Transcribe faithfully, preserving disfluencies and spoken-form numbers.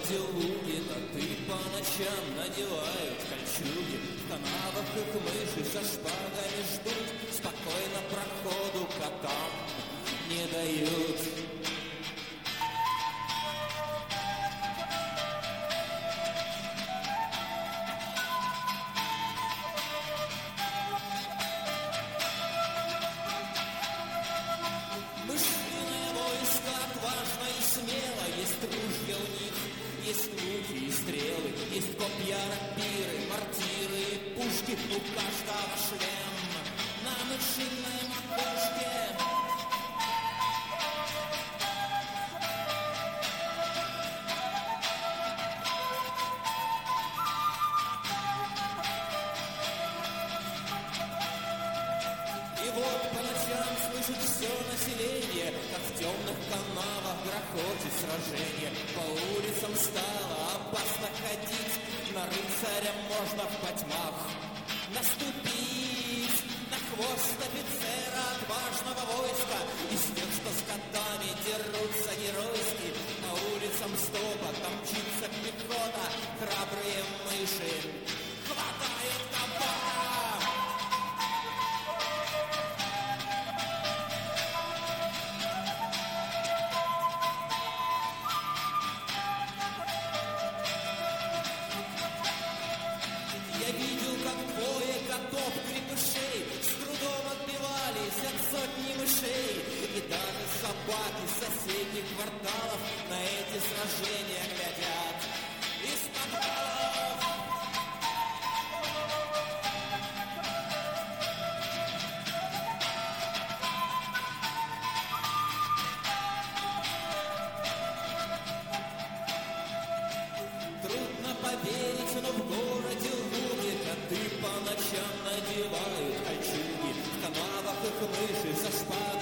городе луги, коты по ночам надевают кольчуги. В канавах их мыши со шпагами ждут, спокойно проходу котам не дают. Мышиное войско отважно и смело, есть ружья у них, есть луки и стрелы, есть копья, рапиры, мортиры и пушки, у каждого шлем на мышиной макушке. И вот по ночам слышит все население, как в темных канавах грохочет сражение. По улицам стало опасно ходить, на рыцаря можно в потьмах наступить. На хвост офицера отважного войска, из тех, что с котами дерутся геройски. По улицам стопа там мчится пехота, храбрые мыши хватают кота. Я видел, как двое котов-крепышей с трудом отбивались от сотни мышей. И даже собаки с соседних кварталов на эти сражения глядят из подвалов. Трудно поверить, но в городе луги коты по ночам надевают кольчуги. В канавах их мыши со шпагами